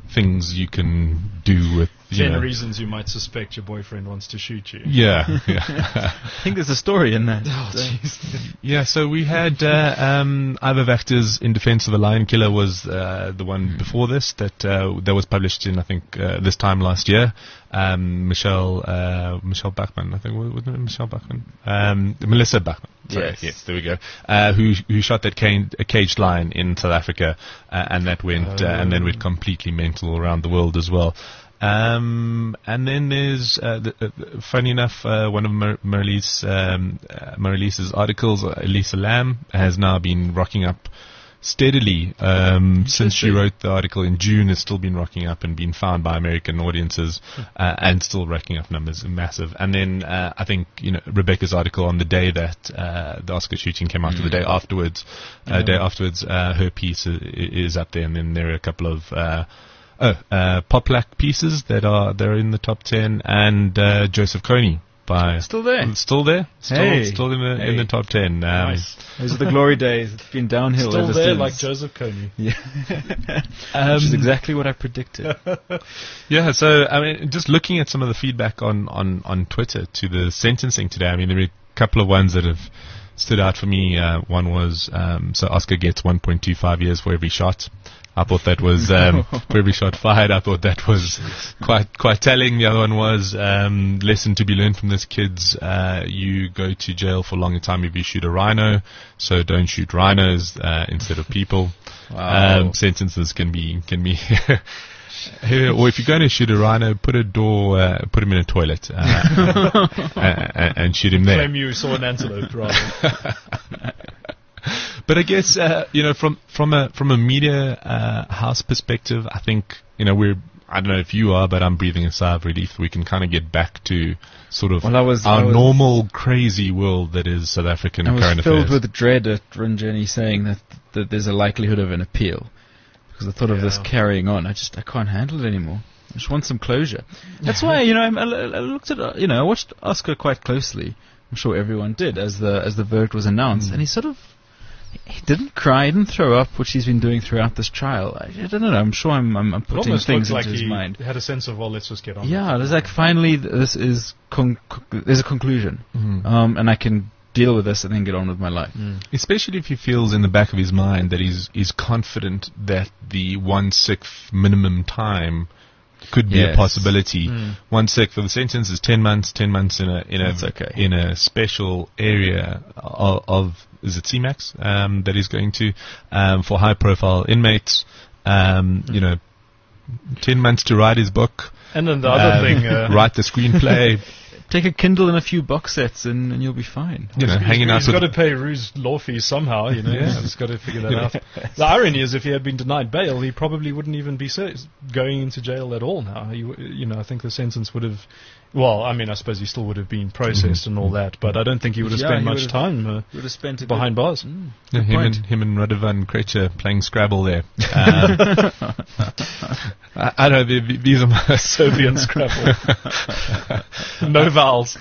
things you can do with, you Ten know. reasons you might suspect your boyfriend wants to shoot you. Yeah, yeah. I think there's a story in that. Yeah, so we had uh, um, Ivor Vachter's In Defense of a Lion Killer was uh, the one before this that uh, that was published in, I think, uh, this time last year. Um, Michelle uh, Michelle Bachmann, I think, wasn't it Michelle Bachmann? Um, Melissa Bachmann. Sorry, Yes. yes, there we go. Uh, who who shot that cane, a caged lion in South Africa, uh, and that went uh, and then went completely mental around the world as well. Um, and then there's, uh, the, uh, funny enough, uh, one of Mar- Marlies, um, uh, Marlies's articles, uh, Elisa Lam, has now been rocking up steadily um, since she wrote the article in June. Has still been rocking up and been found by American audiences, uh, and still racking up numbers, massive. And then uh, I think, you know, Rebecca's article on the day that uh, the Oscar shooting came out, or the day afterwards, uh, day afterwards, uh, her piece is, is up there. And then there are a couple of uh, Oh, uh, Poplack pieces that are they're in the top ten, and uh, Joseph Kony by Still there. still there, still, Hey. still in the in Hey. the top ten. Um, Nice. Those are the glory days. It's been downhill Still ever there, since. like Joseph Kony. Yeah. Um, Which is exactly what I predicted. Yeah, so I mean, just looking at some of the feedback on, on, on Twitter to the sentencing today, I mean, there were a couple of ones that have stood out for me. Uh, one was um, so Oscar gets one point two five years for every shot. I thought that was um, for every shot fired. I thought that was quite quite telling. The other one was um, lesson to be learned from this, kids. Uh, you go to jail for a longer time if you shoot a rhino, so don't shoot rhinos uh, instead of people. Wow. Um, sentences can be can be. Or if you're going to shoot a rhino, put a door, uh, put him in a toilet, uh, and, and shoot him there. Claim you saw an antelope, rather. But I guess uh, you know, from from a from a media uh, house perspective, I think, you know, we're, I don't know if you are, but I'm breathing a sigh of relief. We can kind of get back to sort of Well, I was- our I was- normal crazy world that is South African I was current filled affairs. with dread at Ranjani saying that, that there's a likelihood of an appeal. Because the thought of this Yeah. carrying on, I just I can't handle it anymore. I just want some closure. That's why, you know, I'm, I, I looked at, uh, you know, I watched Oscar quite closely. I'm sure everyone did as the as the verdict was announced, Mm. and he sort of he didn't cry, he didn't throw up, which he's been doing throughout this trial. I, I don't know. I'm sure I'm, I'm, I'm It putting almost things looked into like his he mind. had a sense of, well, let's just get on. Yeah, with it. there's like finally th- this is con- con- there's a conclusion, Mhm. um, and I can deal with this and then get on with my life. Especially if he feels in the back of his mind that he's he's confident that the one sixth minimum time could be Yes. a possibility. Mm. One sixth of the sentence is ten months. Ten months in a in a That's okay. in a special area of, of is it C MAX um, that he's going to um, for high profile inmates. Um, You know, ten months to write his book. And then the other um, thing, uh, write the screenplay. Take a Kindle and a few box sets, and, and you'll be fine. You know, hanging he's out with got to pay Rue's law fees somehow, you know. Yeah. He's got to figure that out. The irony is, if he had been denied bail, he probably wouldn't even be so, going into jail at all now. He, w- you know, I think the sentence would have. Well, I mean, I suppose he still would have been processed and all that, but I don't think he would have Yeah, spent he much would've- time uh, Would have spent a behind good, bars. Mm, Yeah, good him point. and him and Radovan Krejci playing Scrabble there. Um, I, I don't know. the- the- These are my Serbian Scrabble. No vowels.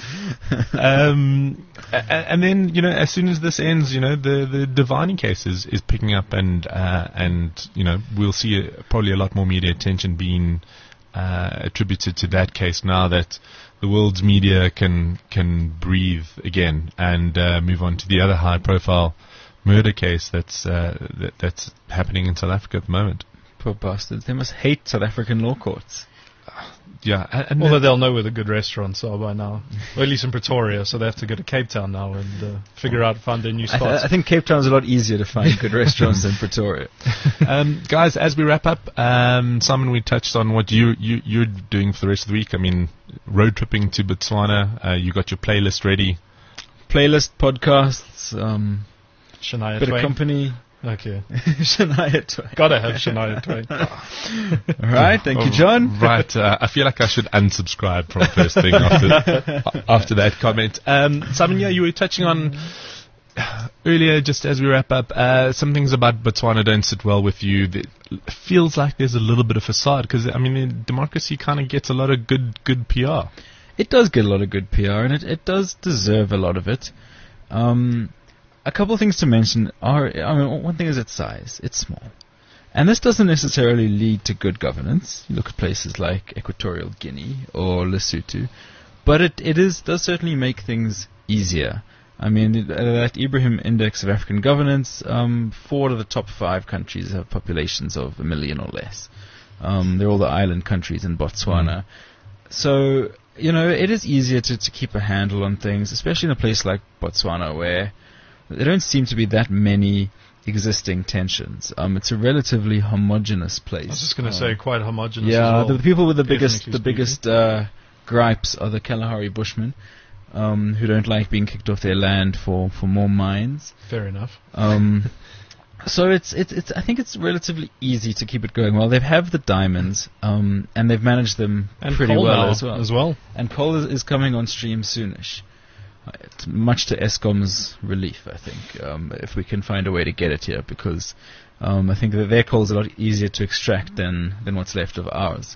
um, a- a- and then, you know, as soon as this ends, you know, the the Divani case is, is picking up, and uh, and you know, we'll see a, probably a lot more media attention being uh, attributed to that case now that the world's media can can breathe again and uh, move on to the other high profile murder case that's uh, that, that's happening in South Africa at the moment. Poor bastards. They must hate South African law courts. Yeah, and, and Although that- they'll know where the good restaurants are by now. Or at least in Pretoria, so they have to go to Cape Town now and uh, figure out, find their new I, th- spots. I think Cape Town's a lot easier to find good restaurants than Pretoria. um, guys, as we wrap up, um, Simon, we touched on what you, you, you're doing for the rest of the week. I mean, road tripping to Botswana. Uh, you got your playlist ready. Playlist, podcasts, um, Shania bit Twain. of company. Okay. Shania Twain. Gotta have Shania Twain. All right, thank you, John. Right. Uh, I feel like I should unsubscribe from first thing after, after that comment. Um, Simon, yeah, you were touching on earlier, just as we wrap up, uh, some things about Botswana don't sit well with you. It feels like there's a little bit of facade because, I mean, in democracy kind of gets a lot of good good P R. It does get a lot of good P R, and it, it does deserve a lot of it. Um, a couple of things to mention are, I mean, one thing is its size. It's small. And this doesn't necessarily lead to good governance. You look at places like Equatorial Guinea or Lesotho, but it, it is does certainly make things easier. I mean, th- that Ibrahim Index of African Governance, um, four of the top five countries have populations of a million or less. Um, they're all the island countries in Botswana. Mm. So, you know, it is easier to, to keep a handle on things, especially in a place like Botswana where there don't seem to be that many existing tensions. Um, it's a relatively homogenous place. I was just going to um, say quite homogenous. Yeah, as well, the people with the biggest the speaking. biggest uh, gripes are the Kalahari Bushmen, um, who don't like being kicked off their land for, for more mines. Fair enough. Um, so it's it's it's I think it's relatively easy to keep it going well. They have the diamonds, um, and they've managed them and pretty coal well now as well. As well. And coal is, is coming on stream soonish. It's much to Eskom's relief, I think, um, if we can find a way to get it here, because um, I think that their coal is a lot easier to extract than, than what's left of ours.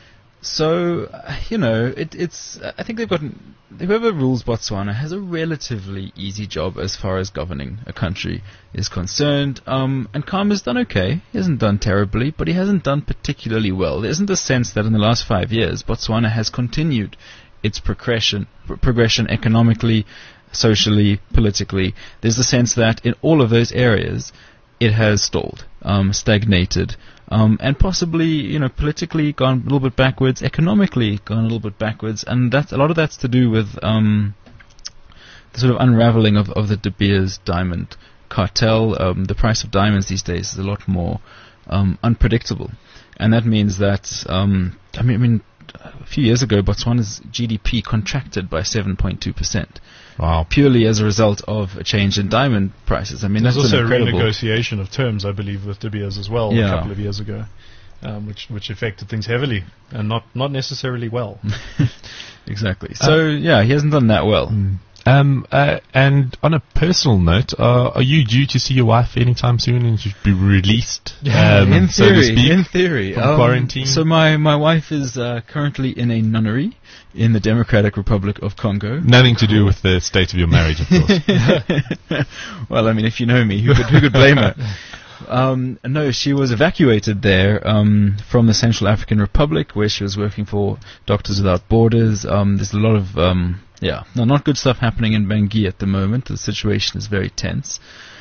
So, uh, you know, it, it's. I think they've gotten. Whoever rules Botswana has a relatively easy job as far as governing a country is concerned. Um, and Khama has done okay. He hasn't done terribly, but he hasn't done particularly well. There isn't a sense that in the last five years, Botswana has continued its progression, pr- progression economically, socially, politically. There's the sense that in all of those areas, it has stalled, um, stagnated, um, and possibly, you know, politically gone a little bit backwards, economically gone a little bit backwards, and that's a lot of that's to do with um, the sort of unraveling of, of the De Beers diamond cartel. Um, the price of diamonds these days is a lot more um, unpredictable, and that means that um, I mean, I mean. A few years ago, Botswana's G D P contracted by seven point two percent. Wow. Purely as a result of a change in diamond prices. I mean, There's that's also an a incredible renegotiation of terms, I believe, with De Beers as well Yeah. a couple of years ago, um, which which affected things heavily and not, not necessarily well. Exactly. So, yeah, he hasn't done that well. Mm. Um, uh, and on a personal note, uh, are you due to see your wife anytime soon and should be released? Um, in so to theory, speak, in theory. from Um, quarantine? So my, my wife is uh, currently in a nunnery in the Democratic Republic of Congo. Nothing to do with the state of your marriage, of course. Well, I mean, if you know me, who could, who could blame her? Um, no, she was evacuated there um, from the Central African Republic, where she was working for Doctors Without Borders. Um, there's a lot of, um, yeah, no, not good stuff happening in Bangui at the moment. The situation is very tense.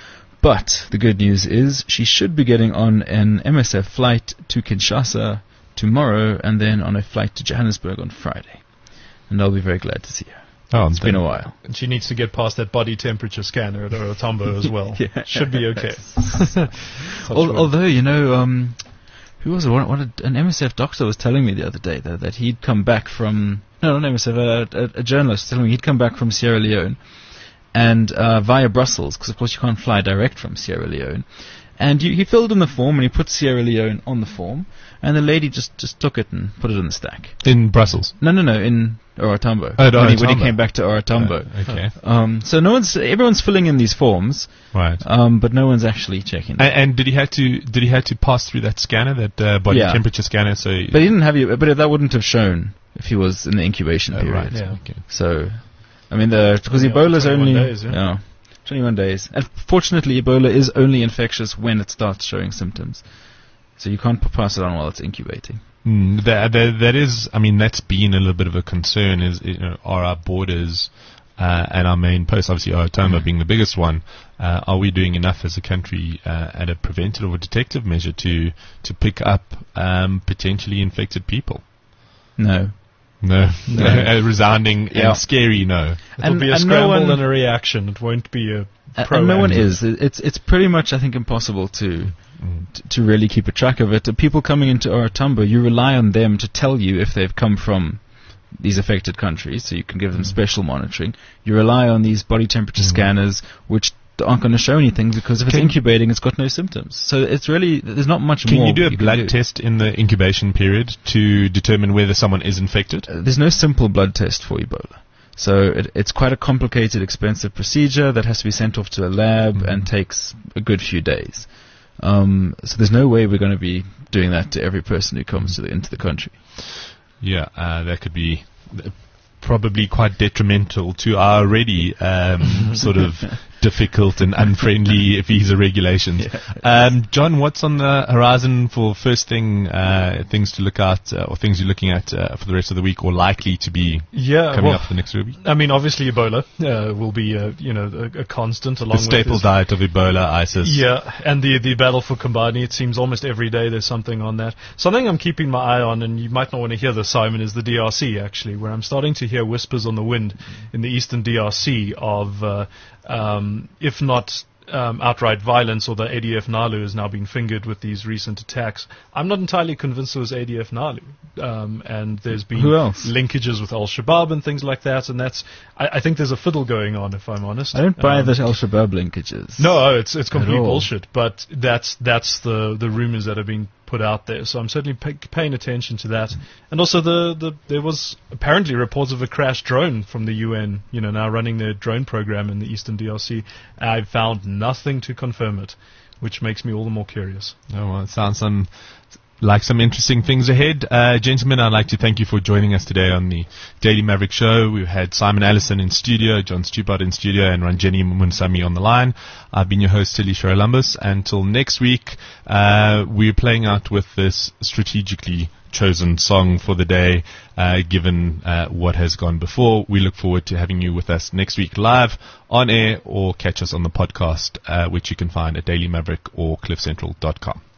But the good news is she should be getting on an M S F flight to Kinshasa tomorrow, and then on a flight to Johannesburg on Friday. And I'll be very glad to see her. Oh, It's been a while. And she needs to get past that body temperature scanner at Oratambo as well. Yeah. Should be okay. Al- although, you know, um, who was it? One, one, an M S F doctor was telling me the other day that, that he'd come back from, no, not M S F, a, a, a journalist telling me he'd come back from Sierra Leone and uh, via Brussels, because of course you can't fly direct from Sierra Leone. And you, he filled in the form and he put Sierra Leone on the form, and the lady just, just took it and put it in the stack. In Brussels? No, no, no, in Oratambo. Oh, at when, he, when he Oratambo. came back to Oratambo. Uh, okay. Um, so no one's, everyone's filling in these forms, Right. um, but no one's actually checking them. And, and did he have to did he have to pass through that scanner, that uh, body Yeah. temperature scanner? So But he didn't have you. But that wouldn't have shown if he was in the incubation Oh, period. right. Yeah. Okay. So, I mean, the because Only Ebola is after only twenty-one days, yeah. yeah, twenty-one days, and fortunately, Ebola is only infectious when it starts showing symptoms. So you can't p- pass it on while it's incubating. Mm, that, that that is, I mean, that's been a little bit of a concern. Is, you know, are our borders uh, and our main posts, obviously Oratambo being the biggest one, uh, are we doing enough as a country uh, at a preventative or detective measure to to pick up um, potentially infected people? No. No, No. a resounding Yeah. and scary no. It'll And- be a and no scramble one- and a reaction. It won't be a A- pro and no one active. is. It- It's it's pretty much, I think, impossible to Mm. t- to really keep a track of it. The people coming into Oratambo, you rely on them to tell you if they've come from these affected countries, so you can give them special monitoring. You rely on these body temperature scanners, which aren't going to show anything because if it's Can- incubating, it's got no symptoms. So it's really, there's not much Can more. you do a can blood do. test in the incubation period to determine whether someone is infected? Uh, There's no simple blood test for Ebola. So it, it's quite a complicated, expensive procedure that has to be sent off to a lab Mhm. and takes a good few days. Um, so there's no way we're going to be doing that to every person who comes to the, into the country. Yeah, uh, that could be uh, probably quite detrimental to our already um, sort of difficult and unfriendly visa regulations. Yeah. Um, John, what's on the horizon for first thing, uh, things to look at, uh, or things you're looking at uh, for the rest of the week, or likely to be Yeah, coming well, up the next week? I mean, obviously Ebola uh, will be, uh, you know, a, a constant along The staple with this. diet of Ebola, ISIS. Yeah, and the the battle for Kambani, it seems almost every day there's something on that. Something I'm keeping my eye on, and you might not want to hear this, Simon, is the D R C, actually, where I'm starting to hear whispers on the wind in the eastern D R C of, uh, um, if not um, outright violence, or the A D F NALU is now being fingered with these recent attacks. I'm not entirely convinced it was A D F NALU. Um, and there's been Who else? linkages with Al-Shabaab and things like that, and that's, I, I think there's a fiddle going on, if I'm honest. I don't buy Um, the Al-Shabaab linkages. No, it's it's complete all. bullshit. But that's that's the the rumors that are being put out there. So I'm certainly pay, paying attention to that. And also the, the there was apparently reports of a crashed drone from the U N. You know, now running their drone program in the eastern D R C. I found nothing to confirm it, which makes me all the more curious. Oh, well, it sounds some, like some interesting things ahead. Uh, gentlemen, I'd like to thank you for joining us today on the Daily Maverick Show. We've had Simon Allison in studio, John Stupart in studio, and Ranjeni Munsami on the line. I've been your host, Tilly Sheralambus. Until next week, uh, we're playing out with this strategically chosen song for the day, uh, given uh, what has gone before. We look forward to having you with us next week live on air, or catch us on the podcast, uh, which you can find at Daily Maverick or cliff central dot com.